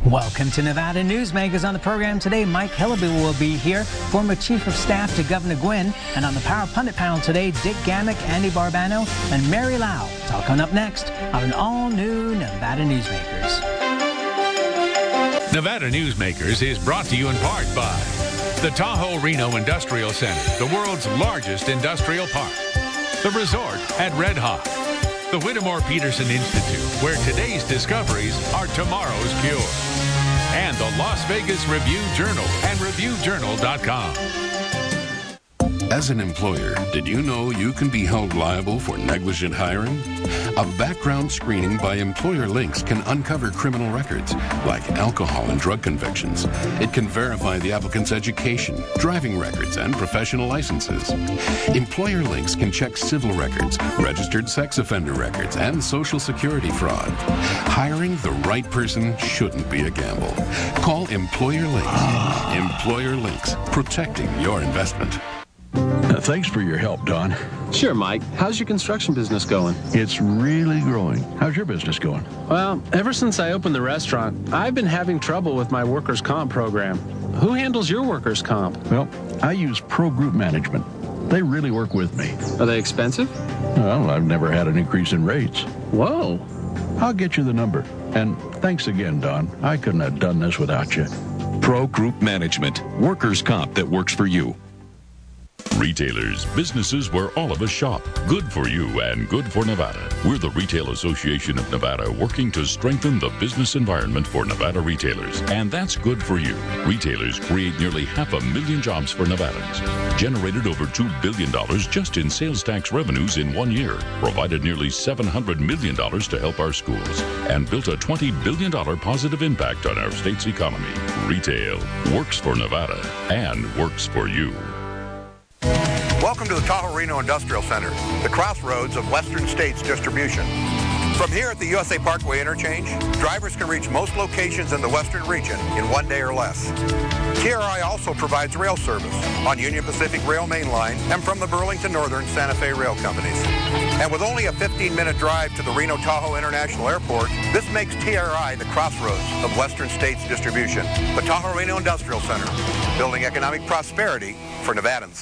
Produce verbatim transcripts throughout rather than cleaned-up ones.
Welcome to Nevada Newsmakers. On the program today, Mike Hillaby will be here, former Chief of Staff to Governor Gwin. And on the Power Pundit panel today, Dick Gamick, Andy Barbano, and Mary Lau. It's all coming up next on an all-new Nevada Newsmakers. Nevada Newsmakers is brought to you in part by the Tahoe Reno Industrial Center, the world's largest industrial park. The resort at Red Hawk. The Whittemore Peterson Institute, where today's discoveries are tomorrow's cure. And the Las Vegas Review-Journal and Review Journal dot com. As an employer, did you know you can be held liable for negligent hiring? A background screening by Employer Links can uncover criminal records, like alcohol and drug convictions. It can verify the applicant's education, driving records, and professional licenses. Employer Links can check civil records, registered sex offender records, and Social Security fraud. Hiring the right person shouldn't be a gamble. Call Employer Links. Employer Links, protecting your investment. Uh, thanks for your help, Don. Sure, Mike. How's your construction business going? It's really growing. How's your business going? Well, ever since I opened the restaurant, I've been having trouble with my workers' comp program. Who handles your workers' comp? Well, I use Pro Group Management. They really work with me. Are they expensive? Well, I've never had an increase in rates. Whoa. I'll get you the number. And thanks again, Don. I couldn't have done this without you. Pro Group Management. Workers' comp that works for you. Retailers, businesses where all of us shop. Good for you and good for Nevada. We're the Retail Association of Nevada, working to strengthen the business environment for Nevada retailers. And that's good for you. Retailers create nearly half a million jobs for Nevadans, generated over two billion dollars just in sales tax revenues in one year, provided nearly seven hundred million dollars to help our schools, and built a twenty billion dollars positive impact on our state's economy. Retail works for Nevada and works for you. Welcome to the Tahoe Reno Industrial Center, the crossroads of Western States distribution. From here at the U S A Parkway interchange, drivers can reach most locations in the Western region in one day or less. T R I also provides rail service on Union Pacific Rail Main Line and from the Burlington Northern Santa Fe Rail Companies. And with only a fifteen minute drive to the Reno-Tahoe International Airport, this makes T R I the crossroads of Western States distribution. The Tahoe Reno Industrial Center, building economic prosperity for Nevadans.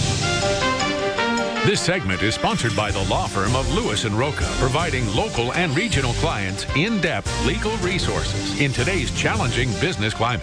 This segment is sponsored by the law firm of Lewis and Roca, providing local and regional clients in-depth legal resources in today's challenging business climate.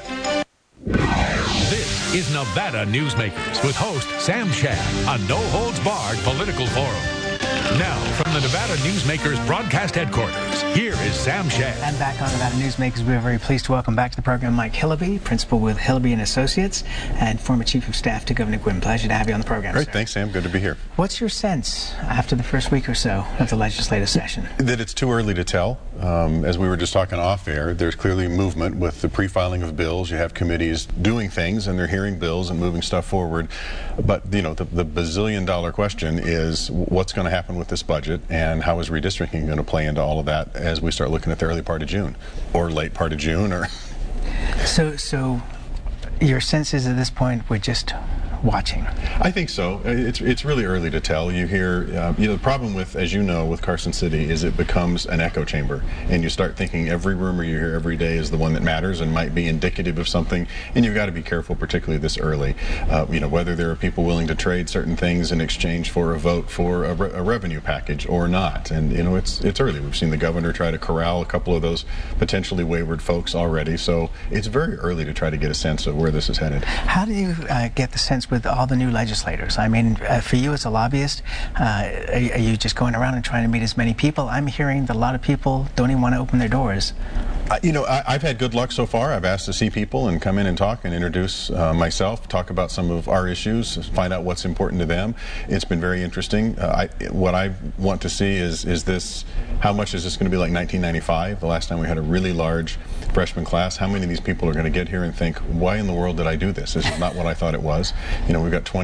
This is Nevada Newsmakers with host Sam Shad, a no-holds-barred political forum. Now, from the Nevada Newsmakers broadcast headquarters, here is Sam Shad. And back on Nevada Newsmakers, we are very pleased to welcome back to the program Mike Hillaby, principal with Hillaby and Associates, and former Chief of Staff to Governor Gwin. Pleasure to have you on the program, Great, sir. Thanks, Sam. Good to be here. What's your sense after the first week or so of the legislative session? That it's too early to tell. Um, as we were just talking off air, there's clearly movement with the pre-filing of bills. You have committees doing things, and they're hearing bills and moving stuff forward. But, you know, the, the bazillion dollar question is what's going to happen with this budget, and how is redistricting going to play into all of that as we start looking at the early part of June or late part of June? Or so so your sense is at this point we're just watching? I think so. It's it's really early to tell. You hear, uh, you know, the problem with, as you know, with Carson City is it becomes an echo chamber, and you start thinking every rumor you hear every day is the one that matters and might be indicative of something, and you've got to be careful, particularly this early. Uh, you know, whether there are people willing to trade certain things in exchange for a vote for a, re a revenue package or not, and you know, it's it's early. We've seen the governor try to corral a couple of those potentially wayward folks already, so it's very early to try to get a sense of where this is headed. How do you uh, get the sense with all the new legislators? I mean, uh, for you as a lobbyist, uh, are, are you just going around and trying to meet as many people? I'm hearing that a lot of people don't even want to open their doors. Uh, you know, I, I've had good luck so far. I've asked to see people and come in and talk and introduce uh, myself, talk about some of our issues, find out what's important to them. It's been very interesting. Uh, I, what I want to see is, is this, how much is this going to be like nineteen ninety-five, the last time we had a really large freshman class? How many of these people are going to get here and think, why in the world did I do this? This is not what I thought it was. You know, we've got twenty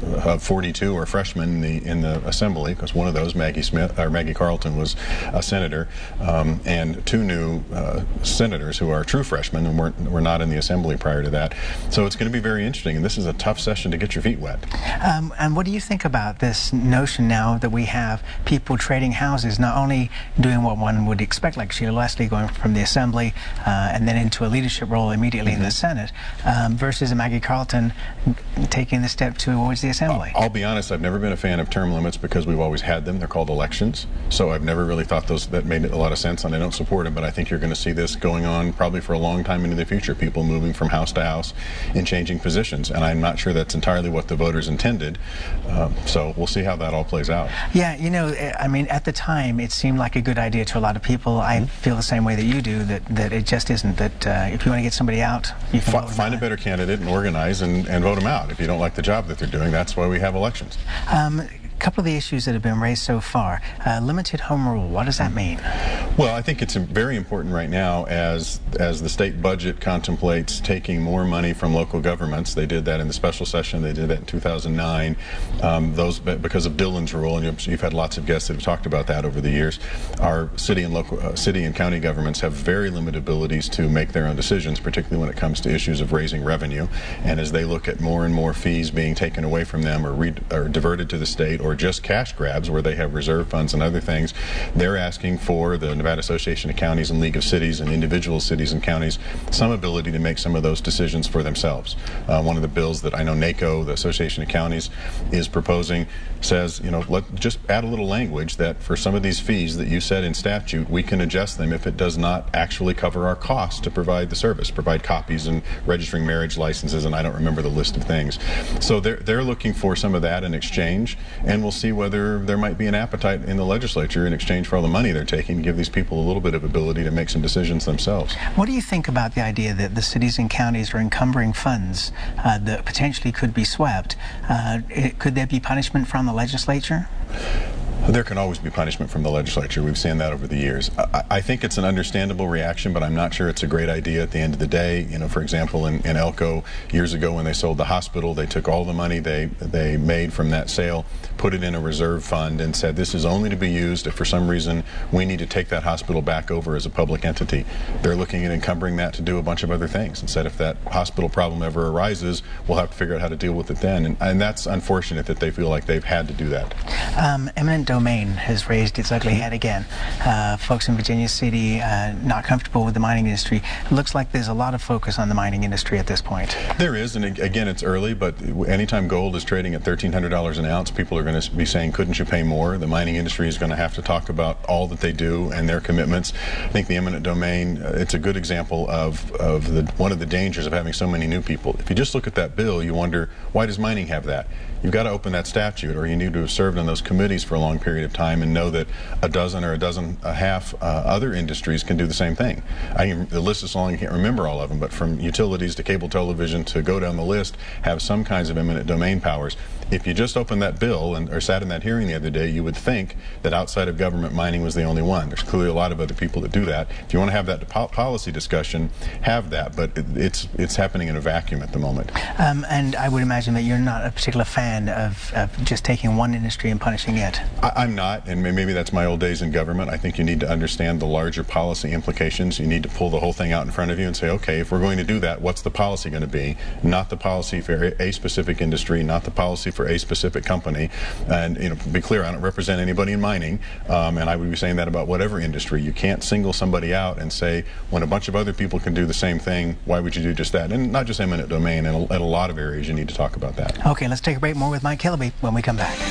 uh, forty-two are freshmen in the in the assembly, because one of those, Maggie Smith or Maggie Carlton, was a senator, um, and two new uh, senators who are true freshmen and weren't were not in the assembly prior to that. So it's going to be very interesting, and this is a tough session to get your feet wet. Um, and what do you think about this notion now that we have people trading houses, not only doing what one would expect, like Sheila Leslie going from the assembly uh, and then into a leadership role immediately mm-hmm. in the Senate, um, versus a Maggie Carlton taking the step towards the assembly? I'll be honest, I've never been a fan of term limits because we've always had them. They're called elections. So I've never really thought those that made a lot of sense, and I don't support them, but I think you're going to see this going on probably for a long time into the future, people moving from house to house and changing positions, and I'm not sure that's entirely what the voters intended. Um, so we'll see how that all plays out. Yeah, you know, I mean, at the time it seemed like a good idea to a lot of people. I mm-hmm. feel the same way that you do, that, that it just isn't, that uh, if you want to get somebody out, you can F find a better candidate and organize and, and vote them out. If you don't like the job that they're doing, that's why we have elections. Um, A couple of the issues that have been raised so far. Uh, limited home rule, what does that mean? Well, I think it's very important right now as as the state budget contemplates taking more money from local governments. They did that in the special session. They did that in two thousand nine. Um, those because of Dillon's rule, and you've, you've had lots of guests that have talked about that over the years. Our city and local uh, city and county governments have very limited abilities to make their own decisions, particularly when it comes to issues of raising revenue. And as they look at more and more fees being taken away from them or, re or diverted to the state, or just cash grabs where they have reserve funds and other things, they're asking for the Nevada Association of Counties and League of Cities and individual cities and counties some ability to make some of those decisions for themselves. Uh, one of the bills that I know NACO, the Association of Counties, is proposing says, you know, let just add a little language that for some of these fees that you set in statute, we can adjust them if it does not actually cover our costs to provide the service, provide copies and registering marriage licenses, and I don't remember the list of things. So they're, they're looking for some of that in exchange, and we'll see whether there might be an appetite in the legislature in exchange for all the money they're taking to give these people a little bit of ability to make some decisions themselves. What do you think about the idea that the cities and counties are encumbering funds uh, that potentially could be swept? Uh, it, could there be punishment from the legislature? There can always be punishment from the legislature. We've seen that over the years. I, I think it's an understandable reaction, but I'm not sure it's a great idea at the end of the day. You know, for example, in, in Elko, years ago when they sold the hospital, they took all the money they, they made from that sale, put it in a reserve fund, and said this is only to be used if for some reason we need to take that hospital back over as a public entity. They're looking at encumbering that to do a bunch of other things, and said if that hospital problem ever arises, we'll have to figure out how to deal with it then. And, and that's unfortunate that they feel like they've had to do that. Um, eminent domain has raised its ugly head again. Uh, folks in Virginia City uh, not comfortable with the mining industry. It looks like there's a lot of focus on the mining industry at this point. There is, and again, it's early, but anytime gold is trading at thirteen hundred dollars an ounce, people are going to be saying, couldn't you pay more? The mining industry is going to have to talk about all that they do and their commitments. I think the eminent domain, uh, it's a good example of, of the, one of the dangers of having so many new people. If you just look at that bill, you wonder, why does mining have that? You've got to open that statute, or you need to have served on those committees for a long period of time and know that a dozen or a dozen a half uh, other industries can do the same thing. I can, the list is so long I can't remember all of them, but from utilities to cable television to go down the list have some kinds of eminent domain powers. If you just opened that bill and or sat in that hearing the other day, you would think that outside of government, mining was the only one. There's clearly a lot of other people that do that. If you want to have that po policy discussion, have that, but it, it's it's happening in a vacuum at the moment. Um, and I would imagine that you're not a particular fan of, of just taking one industry and punishing it. I, I'm not, and maybe that's my old days in government. I think you need to understand the larger policy implications. You need to pull the whole thing out in front of you and say, okay, if we're going to do that, what's the policy going to be? Not the policy for a specific industry, not the policy for a specific company. And, you know, to be clear, I don't represent anybody in mining, um, and I would be saying that about whatever industry. You can't single somebody out and say, when a bunch of other people can do the same thing, why would you do just that? And not just eminent domain, in a, in a lot of areas you need to talk about that. Okay, let's take a break. More with Mike Hillaby when we come back.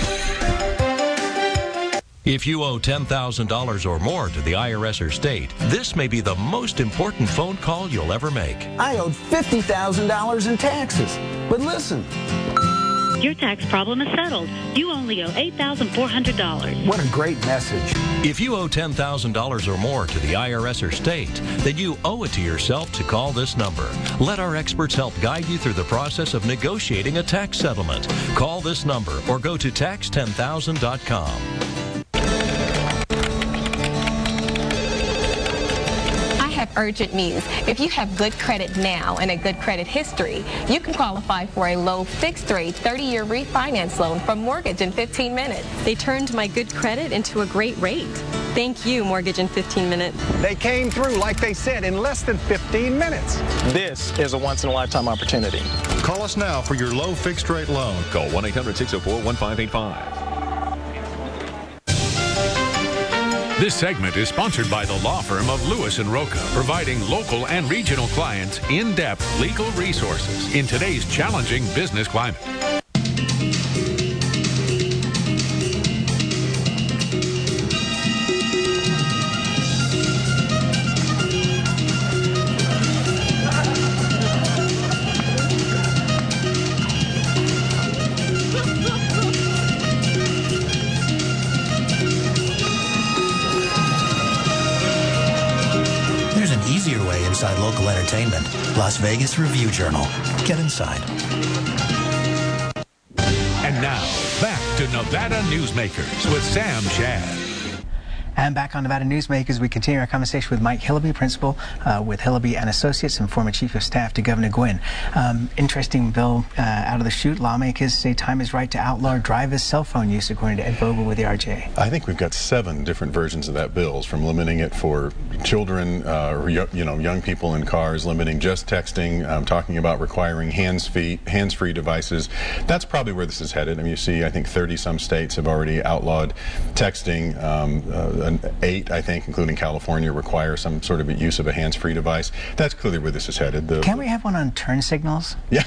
If you owe ten thousand dollars or more to the I R S or state, this may be the most important phone call you'll ever make. I owed fifty thousand dollars in taxes. But listen. Your tax problem is settled. You only owe eight thousand four hundred dollars. What a great message. If you owe ten thousand dollars or more to the I R S or state, then you owe it to yourself to call this number. Let our experts help guide you through the process of negotiating a tax settlement. Call this number or go to tax ten thousand dot com. have urgent needs. If you have good credit now and a good credit history, you can qualify for a low fixed-rate thirty-year refinance loan from Mortgage in fifteen minutes. They turned my good credit into a great rate. Thank you, Mortgage in fifteen minutes. They came through, like they said, in less than fifteen minutes. This is a once-in-a-lifetime opportunity. Call us now for your low fixed-rate loan. Call one eight hundred, six oh four, one five eight five. This segment is sponsored by the law firm of Lewis and Roca, providing local and regional clients in-depth legal resources in today's challenging business climate. Inside local entertainment, Las Vegas Review Journal. Get inside. And now, back to Nevada Newsmakers with Sam Shad. And back on Nevada Newsmakers, we continue our conversation with Mike Hillaby, principal uh, with Hillaby and Associates and former chief of staff to Governor Gwin. Um, interesting bill uh, out of the chute. Lawmakers say time is right to outlaw driver's cell phone use, according to Ed Vogel with the R J. I think we've got seven different versions of that bill, from limiting it for children, uh, or you know, young people in cars, limiting just texting, um, talking about requiring hands-free hands-free devices. That's probably where this is headed. I mean, you see, I think thirty some states have already outlawed texting. Um, uh, Eight, I think, including California, require some sort of use of a hands-free device. That's clearly where this is headed. The, Can we have one on turn signals? Yeah,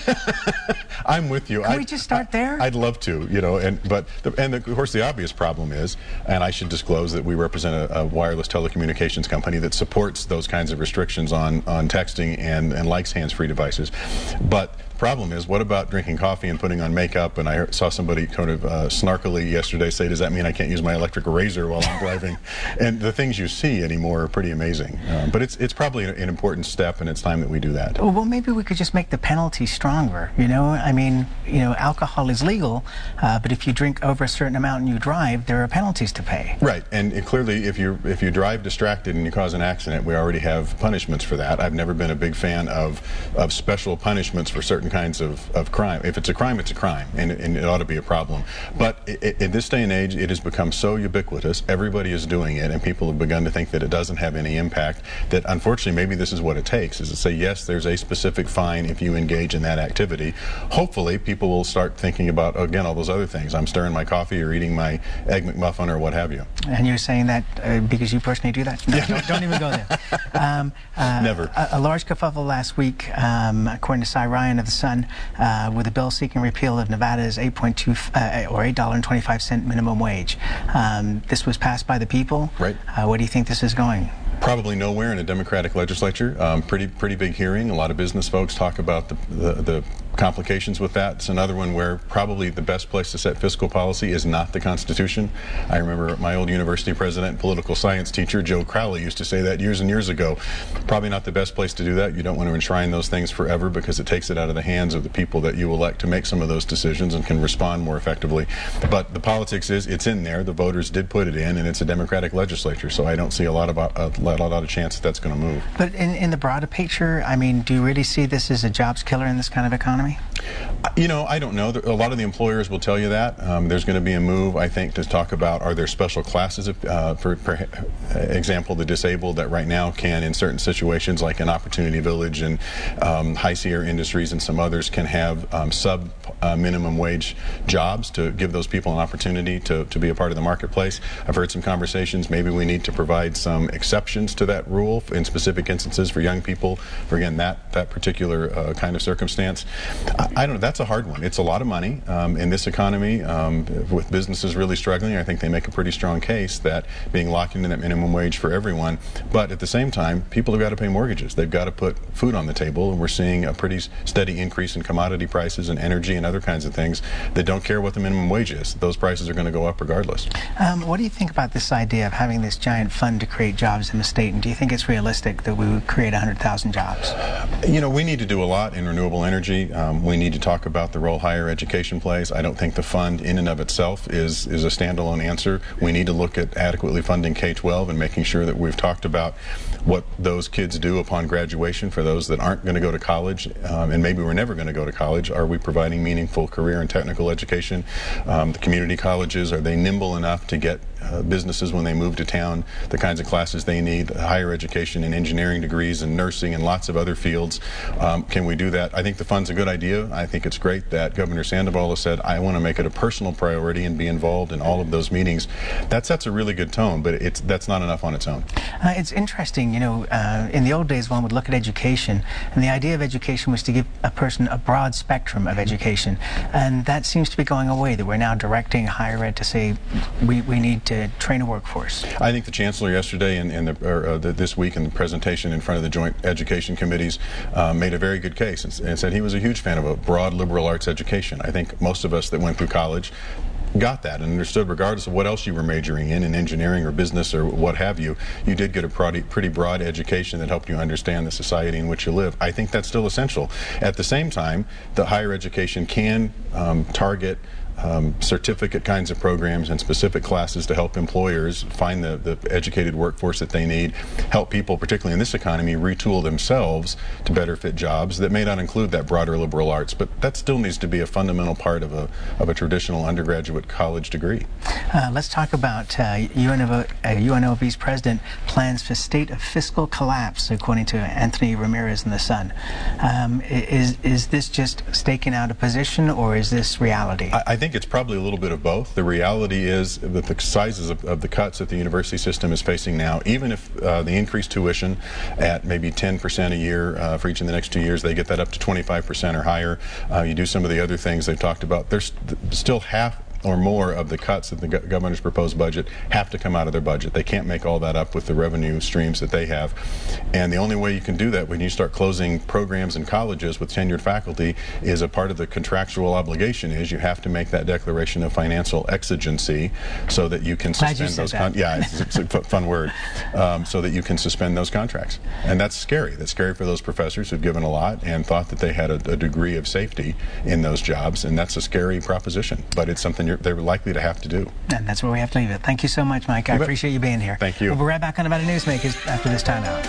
I'm with you. Can I, we just start there? I, I'd love to, you know, and but the, and the, of course the obvious problem is, and I should disclose that we represent a, a wireless telecommunications company that supports those kinds of restrictions on on texting and and likes hands-free devices, but. Problem is, what about drinking coffee and putting on makeup? And I heard, saw somebody kind of uh, snarkily yesterday say, does that mean I can't use my electric razor while I'm driving? And the things you see anymore are pretty amazing. Uh, but it's it's probably an, an important step, and it's time that we do that. Well, maybe we could just make the penalty stronger, you know? I mean, you know, alcohol is legal, uh, but if you drink over a certain amount and you drive, there are penalties to pay. Right, and, and clearly if you if you drive distracted and you cause an accident, we already have punishments for that. I've never been a big fan of, of special punishments for certain kinds of, of crime. If it's a crime, it's a crime, and, and it ought to be a problem. But it, in this day and age, it has become so ubiquitous, everybody is doing it, and people have begun to think that it doesn't have any impact, that unfortunately maybe this is what it takes, is to say, yes, there's a specific fine if you engage in that activity. Hopefully, people will start thinking about, again, all those other things. I'm stirring my coffee or eating my Egg McMuffin or what have you. And you're saying that uh, because you personally do that? No, yeah. don't, don't even go there. Um, uh, Never. A, a large kerfuffle last week, um, according to Cy Ryan of The Sun, uh, with a bill seeking repeal of Nevada's eight point two uh, or eight dollars and twenty-five cents minimum wage. Um, this was passed by the people. Right. Uh, where do you think this is going? Probably nowhere in a Democratic legislature. Um, pretty pretty big hearing. A lot of business folks talk about the, the, the complications with that. It's another one where probably the best place to set fiscal policy is not the Constitution. I remember my old university president and political science teacher, Joe Crowley, used to say that years and years ago. Probably not the best place to do that. You don't want to enshrine those things forever because it takes it out of the hands of the people that you elect to make some of those decisions and can respond more effectively. But the politics is, it's in there. The voters did put it in, and it's a Democratic legislature, so I don't see a lot of a lot, a lot of chance that that's going to move. But in, in the broader picture, I mean, do you really see this as a jobs killer in this kind of economy? You know, I don't know. A lot of the employers will tell you that. Um, there's going to be a move, I think, to talk about, are there special classes, of, uh, for, for example, the disabled that right now can, in certain situations, like an Opportunity Village and um, High Sierra Industries and some others, can have um, sub uh, minimum wage jobs to give those people an opportunity to, to be a part of the marketplace. I've heard some conversations. Maybe we need to provide some exceptions to that rule in specific instances for young people, for, again, that, that particular uh, kind of circumstance. I, I don't know. That's a hard one. It's a lot of money um, in this economy. Um, with businesses really struggling, I think they make a pretty strong case that being locked into that minimum wage for everyone. But at the same time, people have got to pay mortgages. They've got to put food on the table, and we're seeing a pretty steady increase in commodity prices and energy and other kinds of things that don't care what the minimum wage is. Those prices are going to go up regardless. Um, what do you think about this idea of having this giant fund to create jobs in the state? And do you think it's realistic that we would create one hundred thousand jobs? You know, we need to do a lot in renewable energy. Um, we need to talk about the role higher education plays. I don't think the fund in and of itself is, is a standalone answer. We need to look at adequately funding K twelve and making sure that we've talked about what those kids do upon graduation for those that aren't going to go to college, um, and maybe we're never going to go to college. Are we providing meaningful career and technical education? Um, the community colleges, are they nimble enough to get uh, businesses when they move to town the kinds of classes they need, higher education and engineering degrees and nursing and lots of other fields? Um, can we do that? I think the fund's a good idea. I think it's great that Governor Sandoval has said, I want to make it a personal priority and be involved in all of those meetings. That sets a really good tone, but it's that's not enough on its own. Uh, it's interesting, you know, uh, in the old days one would look at education, and the idea of education was to give a person a broad spectrum of education, and that seems to be going away, that we're now directing higher ed to say we, we need to train a workforce. I think the Chancellor yesterday and, and the, or, uh, the, this week in the presentation in front of the Joint Education Committees uh, made a very good case and, and said he was a huge fan of a broad liberal arts education. I think most of us that went through college got that and understood, regardless of what else you were majoring in, in engineering or business or what have you, you did get a pretty, pretty broad education that helped you understand the society in which you live. I think that's still essential. At the same time, the higher education can um, target Um, certificate kinds of programs and specific classes to help employers find the, the educated workforce that they need, help people, particularly in this economy, retool themselves to better fit jobs that may not include that broader liberal arts, but that still needs to be a fundamental part of a, of a traditional undergraduate college degree. Uh, let's talk about uh, U N O, uh, U N L V's president plans for state of fiscal collapse, according to Anthony Ramirez in The Sun. Um, is, is this just staking out a position, or is this reality? I, I think it's probably a little bit of both. The reality is that the sizes of, of the cuts that the university system is facing now, even if uh, the increased tuition at maybe ten percent a year uh, for each in the next two years, they get that up to twenty-five percent or higher. Uh, you do some of the other things they've talked about. There's st still half or more of the cuts that the go governor's proposed budget have to come out of their budget. They can't make all that up with the revenue streams that they have. And the only way you can do that when you start closing programs in colleges with tenured faculty is a part of the contractual obligation is you have to make that declaration of financial exigency so that you can Glad suspend you those said con that. yeah, it's, it's a fun word. Um, so that you can suspend those contracts. And that's scary. That's scary for those professors who've given a lot and thought that they had a, a degree of safety in those jobs, and that's a scary proposition. But it's something you're, they're likely to have to do. And that's where we have to leave it. Thank you so much, Mike. I appreciate you being here. Thank you. We'll be right back on Nevada Newsmakers after this timeout.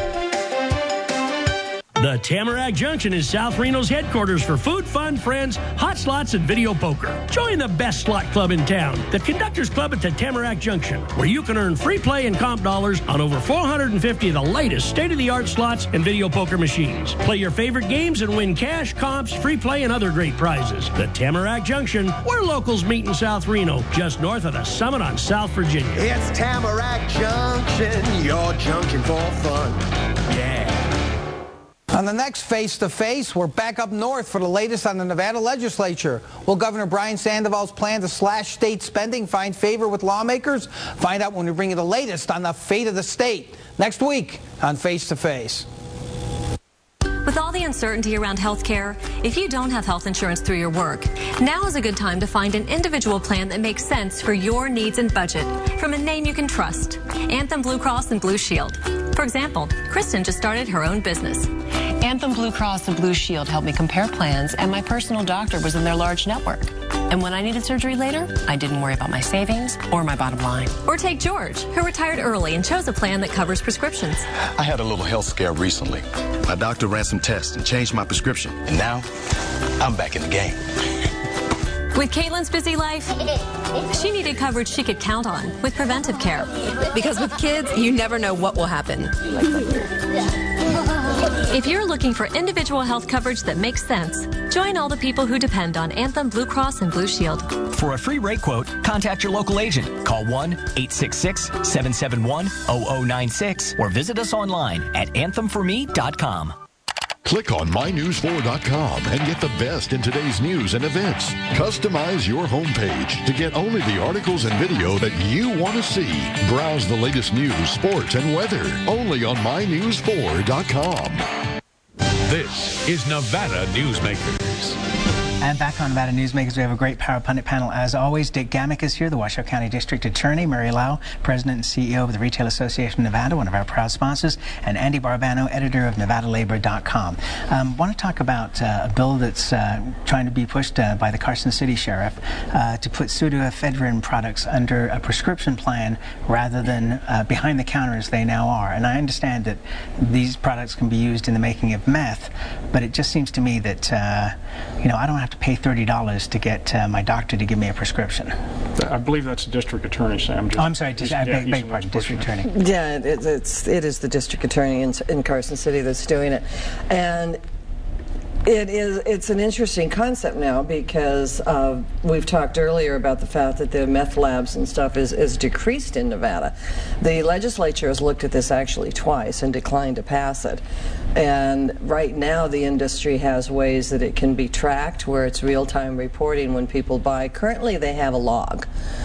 The Tamarack Junction is South Reno's headquarters for food, fun, friends, hot slots, and video poker. Join the best slot club in town, the Conductors Club at the Tamarack Junction, where you can earn free play and comp dollars on over four hundred fifty of the latest state-of-the-art slots and video poker machines. Play your favorite games and win cash, comps, free play, and other great prizes. The Tamarack Junction, where locals meet in South Reno, just north of the Summit on South Virginia. It's Tamarack Junction, your junction for fun. Yeah. On the next Face to Face, we're back up north for the latest on the Nevada legislature. Will Governor Brian Sandoval's plan to slash state spending find favor with lawmakers? Find out when we bring you the latest on the fate of the state next week on Face to Face. With all the uncertainty around health care, if you don't have health insurance through your work, now is a good time to find an individual plan that makes sense for your needs and budget from a name you can trust, Anthem Blue Cross and Blue Shield. For example, Kristen just started her own business. Anthem Blue Cross and Blue Shield helped me compare plans, and my personal doctor was in their large network. And when I needed surgery later, I didn't worry about my savings or my bottom line. Or take George, who retired early and chose a plan that covers prescriptions. I had a little health scare recently. My doctor ran some tests and changed my prescription. And now, I'm back in the game. With Caitlin's busy life, she needed coverage she could count on with preventive care. Because with kids, you never know what will happen. If you're looking for individual health coverage that makes sense, join all the people who depend on Anthem Blue Cross and Blue Shield. For a free rate quote, contact your local agent. Call one eight six six, seven seven one, zero zero nine six or visit us online at anthem for me dot com. Click on my news four dot com and get the best in today's news and events. Customize your homepage to get only the articles and video that you want to see. Browse the latest news, sports, and weather only on my news four dot com. This is Nevada Newsmakers. And back on Nevada Newsmakers, we have a great Power Pundit panel. As always, Dick Gamick is here, the Washoe County District Attorney, Mary Lau, President and C E O of the Retail Association of Nevada, one of our proud sponsors, and Andy Barbano, editor of Nevada Labor dot com. I um, want to talk about uh, a bill that's uh, trying to be pushed uh, by the Carson City Sheriff uh, to put pseudoephedrine products under a prescription plan rather than uh, behind the counter as they now are. And I understand that these products can be used in the making of meth, but it just seems to me that, uh, you know, I don't have to pay thirty dollars to get uh, my doctor to give me a prescription. I believe that's the district attorney, Sam. Just, oh, I'm sorry, just, I beg, yeah, beg pardon, district attorney. Yeah, it, it's, it is the district attorney in, in Carson City that's doing it. And It is. It's an interesting concept now because uh, we've talked earlier about the fact that the meth labs and stuff is, is decreased in Nevada. The legislature has looked at this actually twice and declined to pass it. And right now the industry has ways that it can be tracked where it's real-time reporting when people buy. Currently they have a log.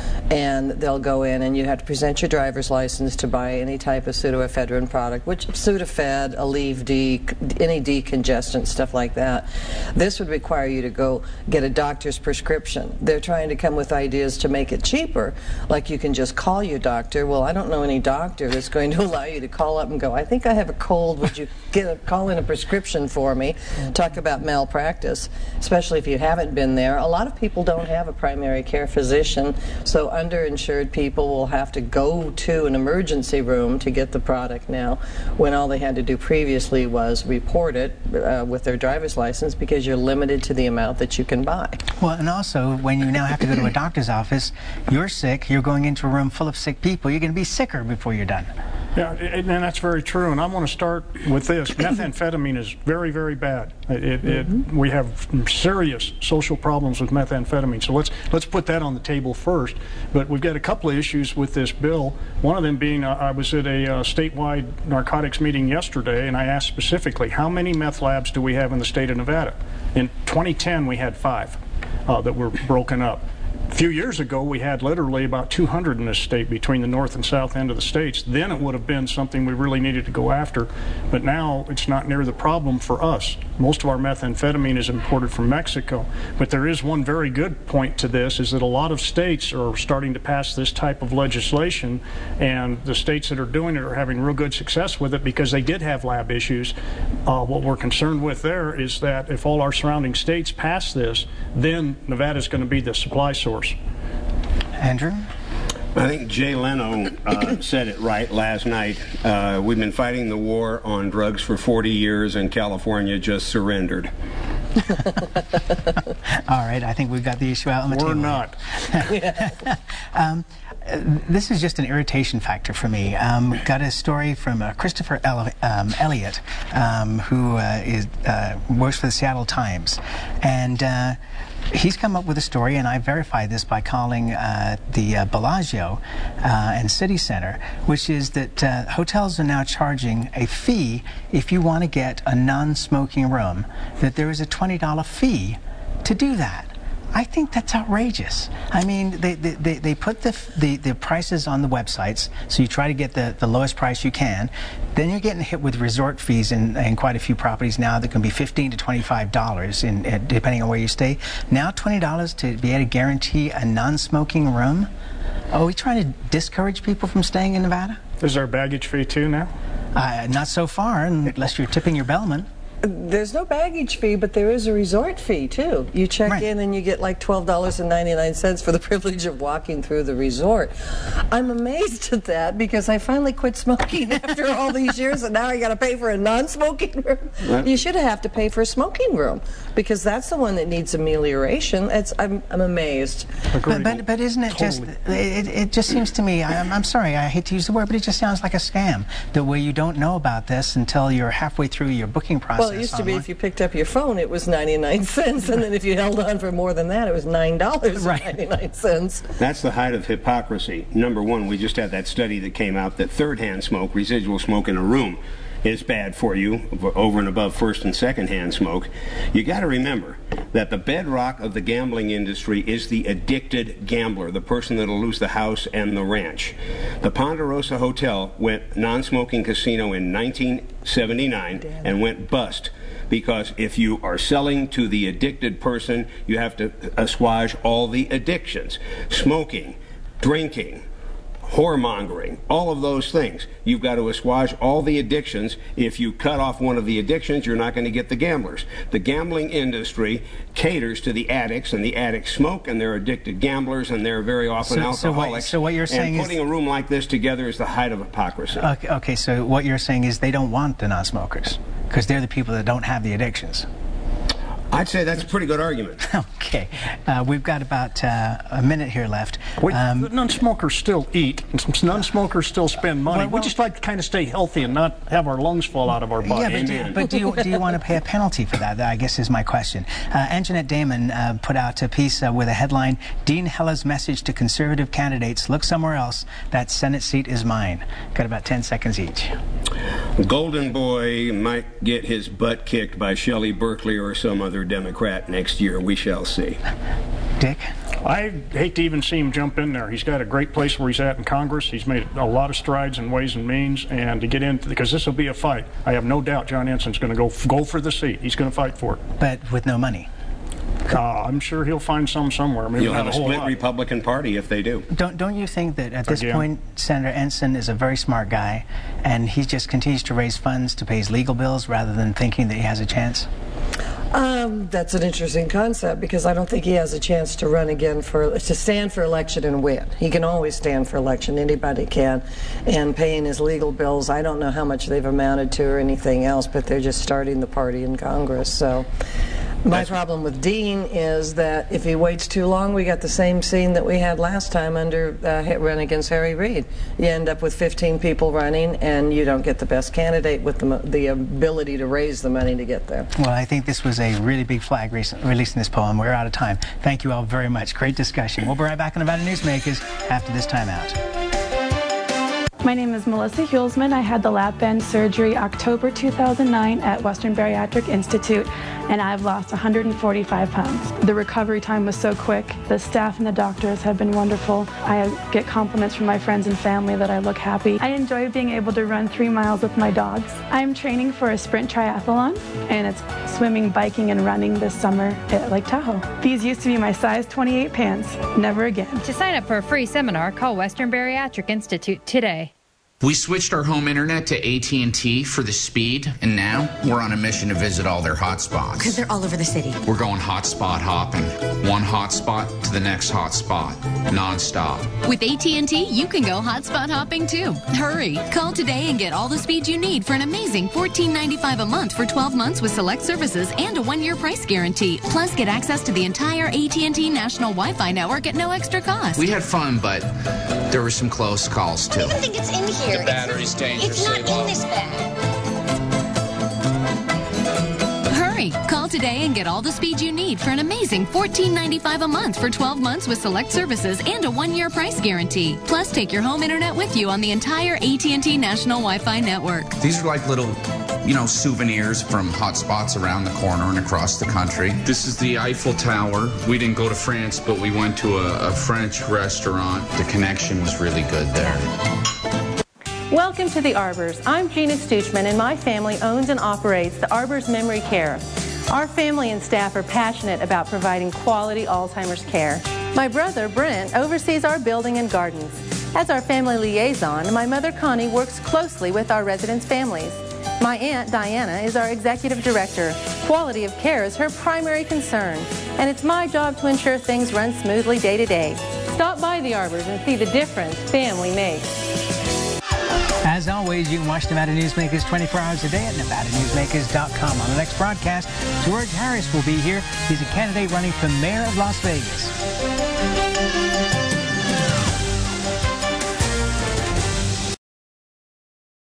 And they'll go in and you have to present your driver's license to buy any type of pseudoephedrine product, which Sudafed, Aleve D, any decongestant, stuff like that. This would require you to go get a doctor's prescription. They're trying to come with ideas to make it cheaper, like you can just call your doctor. Well, I don't know any doctor that's going to allow you to call up and go, I think I have a cold, would you get a, call in a prescription for me? Talk about malpractice, especially if you haven't been there. A lot of people don't have a primary care physician, so underinsured people will have to go to an emergency room to get the product now, when all they had to do previously was report it uh, with their driver's license, because you're limited to the amount that you can buy. Well, and also, when you now have to go to a doctor's office, you're sick, you're going into a room full of sick people, you're going to be sicker before you're done. Yeah, and that's very true, and I want to start with this. Methamphetamine is very, very bad. It, it, mm-hmm. it, we have serious social problems with methamphetamine, so let's let's put that on the table first. But we've got a couple of issues with this bill. One of them being, uh, I was at a uh, statewide narcotics meeting yesterday, and I asked specifically, how many meth labs do we have in the state of Nevada? In twenty ten, we had five uh, that were broken up. A few years ago, we had literally about two hundred in this state between the north and south end of the states. Then it would have been something we really needed to go after. But now it's not near the problem for us. Most of our methamphetamine is imported from Mexico. But there is one very good point to this, is that a lot of states are starting to pass this type of legislation, and the states that are doing it are having real good success with it because they did have lab issues. Uh, what we're concerned with there is that if all our surrounding states pass this, then Nevada is going to be the supply source. Andrew? I think Jay Leno uh, said it right last night. Uh, we've been fighting the war on drugs for forty years, and California just surrendered. All right, I think we've got the issue out on the We're table. We're not. um, uh, this is just an irritation factor for me. Um, got a story from uh, Christopher El um, Elliott, um, who uh, is uh, works for the Seattle Times, and uh, he's come up with a story, and I verified this by calling uh, the uh, Bellagio uh, and City Center, which is that uh, hotels are now charging a fee if you want to get a non-smoking room, that there is a twenty dollar fee to do that. I think that's outrageous. I mean, they, they, they put the, the, the prices on the websites, so you try to get the, the lowest price you can. Then you're getting hit with resort fees in, in quite a few properties now that can be fifteen to twenty-five dollars, in, uh, depending on where you stay. Now twenty dollars to be able to guarantee a non-smoking room? Are we trying to discourage people from staying in Nevada? Is there a baggage fee too now? Uh, not so far, unless you're tipping your bellman. There's no baggage fee, but there is a resort fee, too. You check right. in and you get like twelve dollars and ninety-nine cents for the privilege of walking through the resort. I'm amazed at that because I finally quit smoking after all these years, and now I got to pay for a non-smoking room. Right. You should have to pay for a smoking room because that's the one that needs amelioration. It's, I'm, I'm amazed. But, but, but isn't it totally. just, it, it just seems to me, I'm, I'm sorry, I hate to use the word, but it just sounds like a scam, the way you don't know about this until you're halfway through your booking process. Well, it used to be if you picked up your phone, it was ninety-nine cents, and then if you held on for more than that, it was nine dollars and ninety-nine cents. That's the height of hypocrisy. Number one, we just had that study that came out that third-hand smoke, residual smoke in a room, is bad for you over and above first and second-hand smoke. You got to remember that the bedrock of the gambling industry is the addicted gambler, the person that'll lose the house and the ranch. The Ponderosa Hotel went non-smoking casino in nineteen seventy-nine and went bust because if you are selling to the addicted person, you have to assuage all the addictions. Smoking, drinking, whoremongering, all of those things. You've got to assuage all the addictions. If you cut off one of the addictions, you're not going to get the gamblers. The gambling industry caters to the addicts, and the addicts smoke, and they're addicted gamblers, and they're very often so, alcoholics. So what, so what you're saying and is... putting a room like this together is the height of hypocrisy. Okay, okay, so what you're saying is they don't want the non-smokers, because they're the people that don't have the addictions. I'd say that's a pretty good argument. Okay. Uh, we've got about uh, a minute here left. Um, Wait, non-smokers still eat, and non-smokers still spend money. Well, well, we just like to kind of stay healthy and not have our lungs fall out of our body. Yeah, but, do, but do, you, do you want to pay a penalty for that? That, I guess, is my question. Uh, Anjanette Damon uh, put out a piece uh, with a headline, Dean Hella's message to conservative candidates, look somewhere else, that Senate seat is mine. Got about ten seconds each. Golden Boy might get his butt kicked by Shelley Berkeley or some other Democrat next year. We shall see. Dick? I hate to even see him jump in there. He's got a great place where he's at in Congress. He's made a lot of strides in Ways and Means, and to get in, because this will be a fight. I have no doubt John Ensign's going to go go for the seat. He's going to fight for it. But with no money. Uh, I'm sure he'll find some somewhere. Maybe You'll have a, a split lot. Republican Party if they do. Don't don't you think that at this Again. point, Senator Ensign is a very smart guy, and he just continues to raise funds to pay his legal bills rather than thinking that he has a chance? Um, that's an interesting concept, because I don't think he has a chance to run again for to stand for election and win. He can always stand for election. Anybody can. And paying his legal bills, I don't know how much they've amounted to or anything else, but they're just starting the party in Congress. So my That's problem with Dean is that if he waits too long, we got the same scene that we had last time under uh, run against Harry Reid. You end up with fifteen people running, and you don't get the best candidate with the, the ability to raise the money to get there. Well, I think this was a really big flag recent, releasing this poem. We're out of time. Thank you all very much. Great discussion. We'll be right back on Nevada Newsmakers after this time out. My name is Melissa Hulsman. I had the lap band surgery October two thousand nine at Western Bariatric Institute, and I've lost one hundred forty-five pounds. The recovery time was so quick. The staff and the doctors have been wonderful. I get compliments from my friends and family that I look happy. I enjoy being able to run three miles with my dogs. I'm training for a sprint triathlon, and it's swimming, biking, and running this summer at Lake Tahoe. These used to be my size twenty-eight pants. Never again. To sign up for a free seminar, call Western Bariatric Institute today. We switched our home internet to A T and T for the speed, and now we're on a mission to visit all their hotspots. Because they're all over the city. We're going hotspot hopping. One hotspot to the next hotspot, nonstop. With A T and T, you can go hotspot hopping too. Hurry! Call today and get all the speed you need for an amazing fourteen ninety-five a month for twelve months with select services and a one-year price guarantee. Plus, get access to the entire A T and T national Wi-Fi network at no extra cost. We had fun, but there were some close calls too. I don't think it's in here. The battery's dangerously It's not in this bag. Hurry! Call today and get all the speed you need for an amazing fourteen ninety-five a month for twelve months with select services and a one-year price guarantee. Plus, take your home internet with you on the entire A T and T national Wi-Fi network. These are like little, you know, souvenirs from hotspots around the corner and across the country. This is the Eiffel Tower. We didn't go to France, but we went to a, a French restaurant. The connection was really good there. Welcome to the Arbors. I'm Gina Stuchman, and my family owns and operates the Arbors Memory Care. Our family and staff are passionate about providing quality Alzheimer's care. My brother, Brent, oversees our building and gardens. As our family liaison, my mother, Connie, works closely with our residents' families. My aunt, Diana, is our executive director. Quality of care is her primary concern, and it's my job to ensure things run smoothly day to day. Stop by the Arbors and see the difference family makes. As always, you can watch Nevada Newsmakers twenty-four hours a day at nevada newsmakers dot com. On the next broadcast, George Harris will be here. He's a candidate running for mayor of Las Vegas.